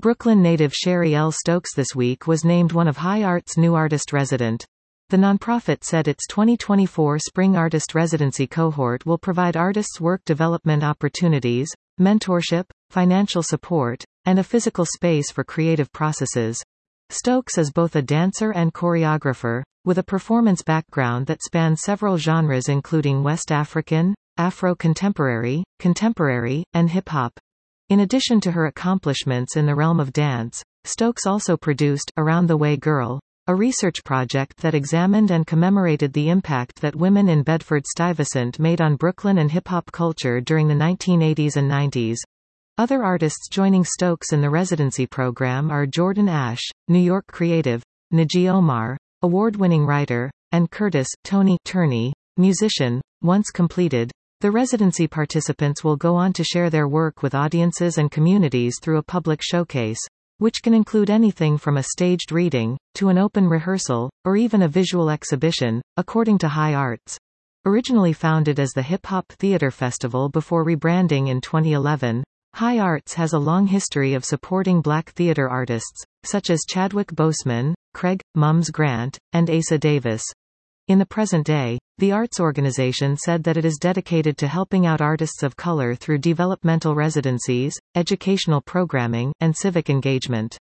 Brooklyn native Sherry L. Stokes this week was named one of High Art's new artist resident. The nonprofit said its 2024 Spring Artist Residency cohort will provide artists work development opportunities, mentorship, financial support, and a physical space for creative processes. Stokes is both a dancer and choreographer, with a performance background that spans several genres including West African, Afro-contemporary, contemporary, and hip-hop. In addition to her accomplishments in the realm of dance, Stokes also produced Around the Way Girl, a research project that examined and commemorated the impact that women in Bedford-Stuyvesant made on Brooklyn and hip-hop culture during the 1980s and 90s. Other artists joining Stokes in the residency program are Jordan Ash, New York creative, Naji Omar, award-winning writer, and Curtis Tony Turney, musician. Once completed, the residency participants will go on to share their work with audiences and communities through a public showcase, which can include anything from a staged reading, to an open rehearsal, or even a visual exhibition, according to High Arts. Originally founded as the Hip Hop Theater Festival before rebranding in 2011, High Arts has a long history of supporting Black theater artists, such as Chadwick Boseman, Craig Mums Grant, and Asa Davis. In the present day, the arts organization said that it is dedicated to helping out artists of color through developmental residencies, educational programming, and civic engagement.